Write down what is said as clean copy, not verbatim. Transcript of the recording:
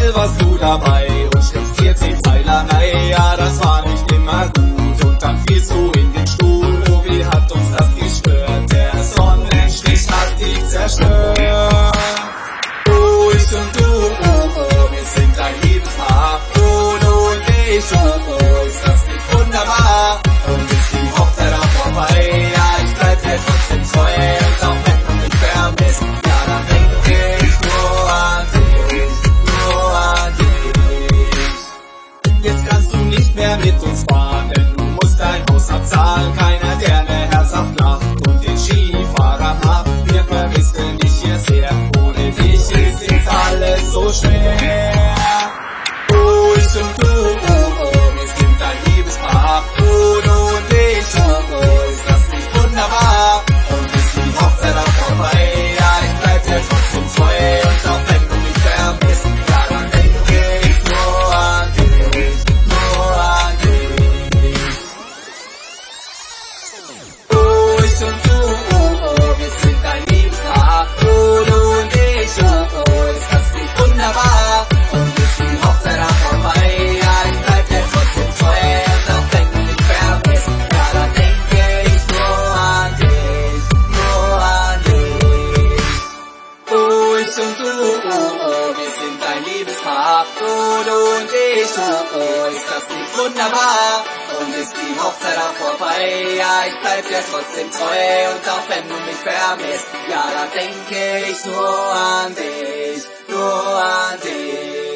April warst du dabei und schriebst 14 Zeilen, ja, das war nicht immer gut. Und dann fielst du in den Stuhl, oh, wie hat uns das gestört? Der Sonnenstich hat dich zerstört. Oh, ich und du, oh, oh, wir sind ein Liebespaar. Oh, du und ich, oh, oh, ist das nicht wunderbar? Und ist die Hochzeit auch vorbei? Ja, ich bleib dir trotzdem treu. Und auch wenn du mich vermisst, ja, dann denke ich nur an dich, nur an dich. Jetzt kannst du nicht mehr mit uns fahren, denn du musst dein Haus abzahlen. Keiner, der ne herzhaft lacht und den Skifahrer macht. Wir vermissen dich hier sehr, ohne dich ist jetzt alles so schwer. Oh, ich und du, oh, oh, wir sind ein Liebespaar. Oh, du und ich, oh, oh, ist das nicht wunderbar? Und ist die Hochzeit auch vorbei? Ja, ich bleib dir trotzdem treu. Und auch wenn du mich vermisst, ja, dann denke ich nur an dich, nur an dich. Oh, ich und du, oh, oh, wir sind ein Liebespaar. Oh, du und ich, oh, oh, ist das nicht wunderbar? Und ist die Hochzeit auch vorbei? Ja, ich bleib dir trotzdem treu. Und auch wenn du mich vermisst, ja, dann denke ich nur an dich, nur an dich. Oh, ich und du, oh, oh, wir sind ein Liebespaar. Oh, du und ich, oh, oh, ist das nicht wunderbar? Und ist die Hochzeit auch vorbei? Ja, ich bleib dir trotzdem treu. Und auch wenn du mich vermisst, ja, dann denke ich nur an dich, nur an dich.